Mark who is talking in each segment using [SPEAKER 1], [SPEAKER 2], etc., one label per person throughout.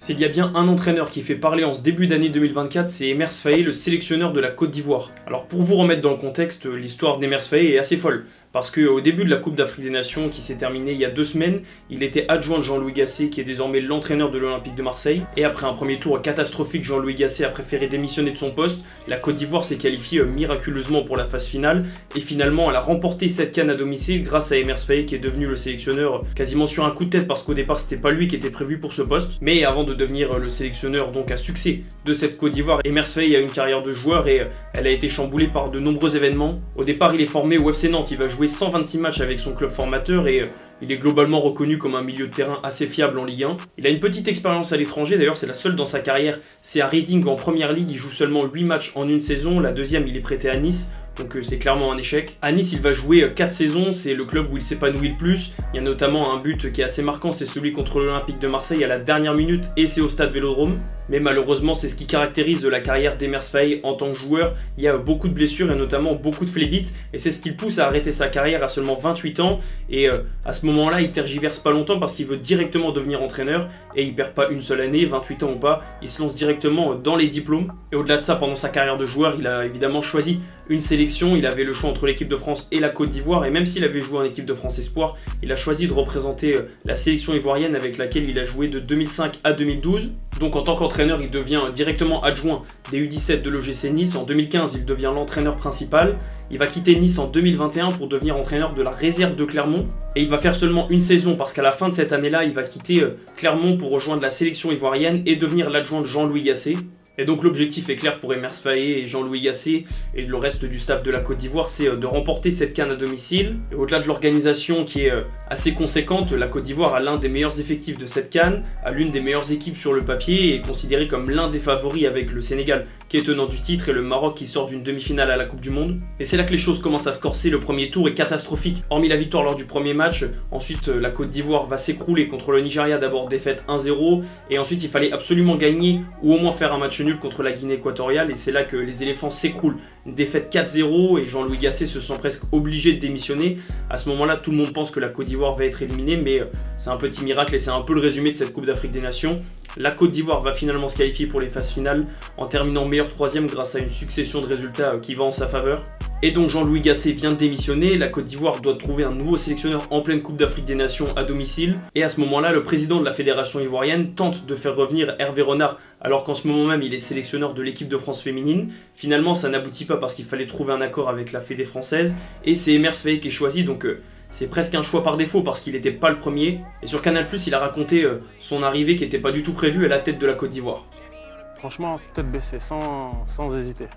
[SPEAKER 1] S'il y a bien un entraîneur qui fait parler en ce début d'année 2024, c'est Emers Faé, le sélectionneur de la Côte d'Ivoire. Alors pour vous remettre dans le contexte, l'histoire d'Emers Faé est assez folle. Parce qu'au début de la Coupe d'Afrique des Nations qui s'est terminée il y a 2 semaines, il était adjoint de Jean-Louis Gasset qui est désormais l'entraîneur de l'Olympique de Marseille. Et après un premier tour catastrophique, Jean-Louis Gasset a préféré démissionner de son poste. La Côte d'Ivoire s'est qualifiée miraculeusement pour la phase finale. Et finalement, elle a remporté cette CAN à domicile grâce à Emers Faé qui est devenu le sélectionneur quasiment sur un coup de tête parce qu'au départ c'était pas lui qui était prévu pour ce poste. Mais avant de devenir le sélectionneur donc à succès de cette Côte d'Ivoire, Emers Faé a une carrière de joueur et elle a été chamboulée par de nombreux événements. Au départ, il est formé au FC Nantes, il va jouer 126 matchs avec son club formateur et il est globalement reconnu comme un milieu de terrain assez fiable en Ligue 1. Il a une petite expérience à l'étranger, d'ailleurs c'est la seule dans sa carrière, c'est à Reading en première ligue, il joue seulement 8 matchs en une saison, la deuxième il est prêté à Nice. Donc c'est clairement un échec. À Nice, il va jouer 4 saisons, c'est le club où il s'épanouit le plus. Il y a notamment un but qui est assez marquant, c'est celui contre l'Olympique de Marseille à la dernière minute et c'est au stade Vélodrome. Mais malheureusement, c'est ce qui caractérise la carrière d'Emers Faé en tant que joueur. Il y a beaucoup de blessures et notamment beaucoup de phlébites et c'est ce qui le pousse à arrêter sa carrière à seulement 28 ans. Et à ce moment-là, il tergiverse pas longtemps parce qu'il veut directement devenir entraîneur et il perd pas une seule année, 28 ans ou pas, il se lance directement dans les diplômes. Et au-delà de ça, pendant sa carrière de joueur, il a évidemment choisi une sélection, il avait le choix entre l'équipe de France et la Côte d'Ivoire et même s'il avait joué en équipe de France Espoir, il a choisi de représenter la sélection ivoirienne avec laquelle il a joué de 2005 à 2012. Donc en tant qu'entraîneur, il devient directement adjoint des U17 de l'OGC Nice. En 2015, il devient l'entraîneur principal. Il va quitter Nice en 2021 pour devenir entraîneur de la réserve de Clermont. Et il va faire seulement une saison parce qu'à la fin de cette année-là, il va quitter Clermont pour rejoindre la sélection ivoirienne et devenir l'adjoint de Jean-Louis Gasset. Et donc l'objectif est clair pour Emers Faé et Jean-Louis Gasset et le reste du staff de la Côte d'Ivoire, c'est de remporter cette CAN à domicile. Et au-delà de l'organisation qui est assez conséquente, la Côte d'Ivoire a l'un des meilleurs effectifs de cette CAN, a l'une des meilleures équipes sur le papier et est considérée comme l'un des favoris avec le Sénégal qui est tenant du titre et le Maroc qui sort d'une demi-finale à la Coupe du Monde. Et c'est là que les choses commencent à se corser, le premier tour est catastrophique. Hormis la victoire lors du premier match, ensuite la Côte d'Ivoire va s'écrouler contre le Nigeria, d'abord défaite 1-0 et ensuite il fallait absolument gagner ou au moins faire un match nul contre la Guinée équatoriale et c'est là que les éléphants s'écroulent. Une défaite 4-0 et Jean-Louis Gasset se sent presque obligé de démissionner. À ce moment-là, tout le monde pense que la Côte d'Ivoire va être éliminée, mais c'est un petit miracle et c'est un peu le résumé de cette Coupe d'Afrique des Nations. La Côte d'Ivoire va finalement se qualifier pour les phases finales en terminant meilleur troisième grâce à une succession de résultats qui va en sa faveur. Et donc Jean-Louis Gasset vient de démissionner, la Côte d'Ivoire doit trouver un nouveau sélectionneur en pleine Coupe d'Afrique des Nations à domicile. Et à ce moment-là, le président de la fédération ivoirienne tente de faire revenir Hervé Renard alors qu'en ce moment même il est sélectionneur de l'équipe de France féminine. Finalement ça n'aboutit pas parce qu'il fallait trouver un accord avec la fédé française et c'est Emers Faé qui est choisi donc c'est presque un choix par défaut parce qu'il n'était pas le premier. Et sur Canal+, il a raconté son arrivée qui n'était pas du tout prévue à la tête de la Côte d'Ivoire.
[SPEAKER 2] Franchement, tête baissée, sans hésiter.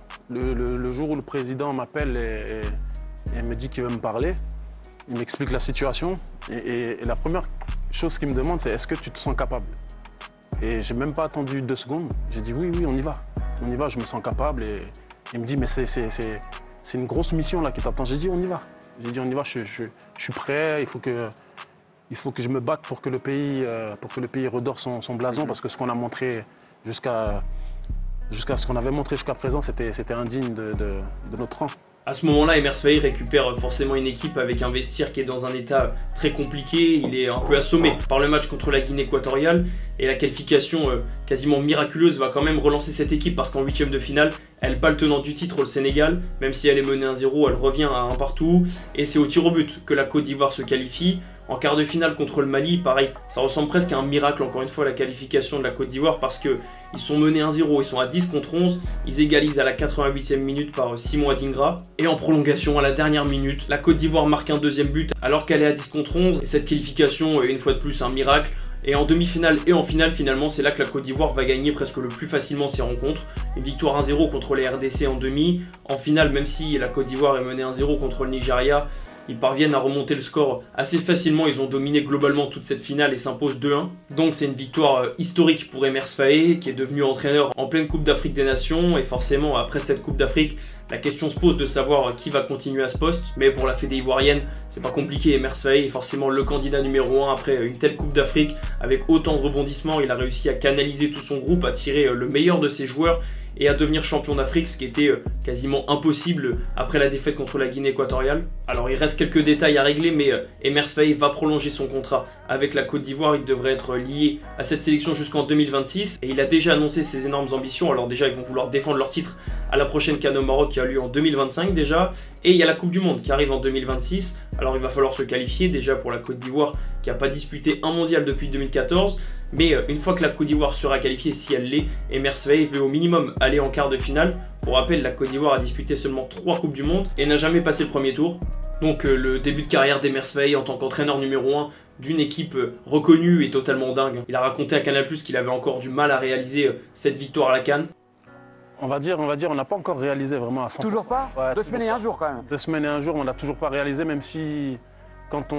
[SPEAKER 2] Le jour où le président m'appelle et me dit qu'il veut me parler, il m'explique la situation. Et la première chose qu'il me demande, c'est est-ce que tu te sens capable? Et j'ai même pas attendu 2 secondes. J'ai dit oui, on y va. On y va, je me sens capable. Et il me dit mais c'est une grosse mission là qui t'attend. J'ai dit on y va. J'ai dit on y va, je suis prêt, il faut que je me batte pour que le pays redore son blason parce que ce qu'on a montré jusqu'à ce qu'on avait montré jusqu'à présent, c'était indigne de notre rang.
[SPEAKER 1] À ce moment-là, Emers Faé récupère forcément une équipe avec un vestiaire qui est dans un état très compliqué. Il est un peu assommé par le match contre la Guinée équatoriale et la qualification quasiment miraculeuse va quand même relancer cette équipe parce qu'en 8e de finale, elle bat le tenant du titre, le Sénégal. Même si elle est menée 1-0, elle revient à 1 partout et c'est au tir au but que la Côte d'Ivoire se qualifie. En quart de finale contre le Mali, pareil, ça ressemble presque à un miracle encore une fois la qualification de la Côte d'Ivoire parce qu'ils sont menés 1-0, ils sont à 10 contre 11, ils égalisent à la 88e minute par Simon Adingra. Et en prolongation, à la dernière minute, la Côte d'Ivoire marque un deuxième but alors qu'elle est à 10 contre 11. Et cette qualification est une fois de plus un miracle. Et en demi-finale et en finale, finalement, c'est là que la Côte d'Ivoire va gagner presque le plus facilement ses rencontres. Une victoire 1-0 contre les RDC en demi. En finale, même si la Côte d'Ivoire est menée 1-0 contre le Nigeria, ils parviennent à remonter le score assez facilement, ils ont dominé globalement toute cette finale et s'imposent 2-1. Donc c'est une victoire historique pour Emers Faé qui est devenu entraîneur en pleine Coupe d'Afrique des Nations et forcément après cette Coupe d'Afrique, La question se pose de savoir qui va continuer à ce poste, mais pour la fédé ivoirienne, c'est pas compliqué. Emers Faé est forcément le candidat numéro 1 après une telle Coupe d'Afrique. Avec autant de rebondissements, il a réussi à canaliser tout son groupe, à tirer le meilleur de ses joueurs et à devenir champion d'Afrique, ce qui était quasiment impossible après la défaite contre la Guinée équatoriale. Alors il reste quelques détails à régler, mais Emers Faé va prolonger son contrat avec la Côte d'Ivoire. Il devrait être lié à cette sélection jusqu'en 2026 et il a déjà annoncé ses énormes ambitions. Alors déjà, ils vont vouloir défendre leur titre à la prochaine CAN au Maroc qui a lieu en 2025 déjà, et il y a la Coupe du Monde qui arrive en 2026. Alors il va falloir se qualifier déjà pour la Côte d'Ivoire qui n'a pas disputé un mondial depuis 2014. Mais une fois que la Côte d'Ivoire sera qualifiée, si elle l'est, Emers Faé veut au minimum aller en quart de finale. Pour rappel, la Côte d'Ivoire a disputé seulement 3 Coupes du Monde et n'a jamais passé le premier tour. Donc le début de carrière d'Emers Faé en tant qu'entraîneur numéro 1 d'une équipe reconnue est totalement dingue. Il a raconté à Canal+ qu'il avait encore du mal à réaliser cette victoire à la CAN.
[SPEAKER 2] On va dire, on n'a pas encore réalisé vraiment à 100%.
[SPEAKER 3] Toujours pas?
[SPEAKER 2] Ouais,
[SPEAKER 3] 2 semaines et un jour quand même.
[SPEAKER 2] 2 semaines et un jour, on n'a toujours pas réalisé, même si quand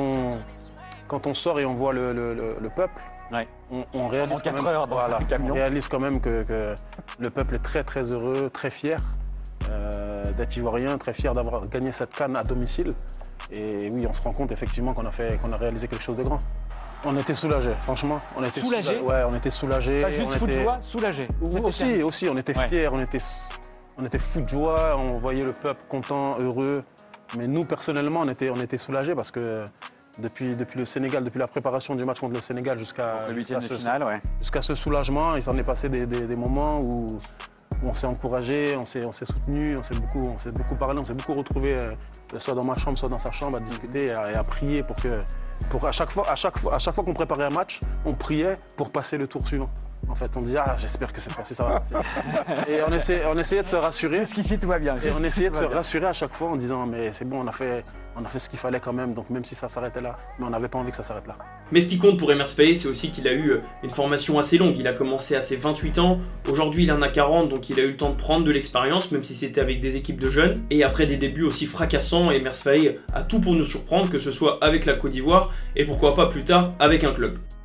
[SPEAKER 2] on sort et on voit le peuple,
[SPEAKER 3] Ouais.
[SPEAKER 2] on réalise
[SPEAKER 3] En 4 heures dans un camion.
[SPEAKER 2] on réalise quand même que le peuple est très très heureux, très fier d'être ivoirien, très fier d'avoir gagné cette CAN à domicile. Et oui, on se rend compte effectivement qu'on a réalisé quelque chose de grand. On était soulagés, franchement. On était
[SPEAKER 3] soulagés.
[SPEAKER 2] Ouais, on était soulagés.
[SPEAKER 3] Pas juste fou de joie, soulagé.
[SPEAKER 2] Aussi, on était fiers, on était fous de joie, on voyait le peuple content, heureux. Mais nous, personnellement, on était soulagés parce que depuis le Sénégal, depuis la préparation du match contre le Sénégal jusqu'à
[SPEAKER 3] Le 8e de finale, ouais.
[SPEAKER 2] jusqu'à ce soulagement, il s'en est passé des moments où on s'est encouragé, on s'est soutenu, on s'est beaucoup parlé, on s'est beaucoup retrouvé, soit dans ma chambre, soit dans sa chambre, à discuter et à prier à chaque fois qu'on préparait un match, on priait pour passer le tour suivant. En fait, on disait, j'espère que cette fois-ci ça va. Et on essayait de se rassurer.
[SPEAKER 3] Jusqu'ici, tout va bien.
[SPEAKER 2] Et on essayait de se rassurer à chaque fois en disant, mais c'est bon, on a fait ce qu'il fallait quand même, donc même si ça s'arrêtait là, mais on n'avait pas envie que ça s'arrête là.
[SPEAKER 1] Mais ce qui compte pour Emers Faé, c'est aussi qu'il a eu une formation assez longue. Il a commencé à ses 28 ans, aujourd'hui il en a 40, donc il a eu le temps de prendre de l'expérience, même si c'était avec des équipes de jeunes. Et après des débuts aussi fracassants, Emers Faé a tout pour nous surprendre, que ce soit avec la Côte d'Ivoire et pourquoi pas plus tard avec un club.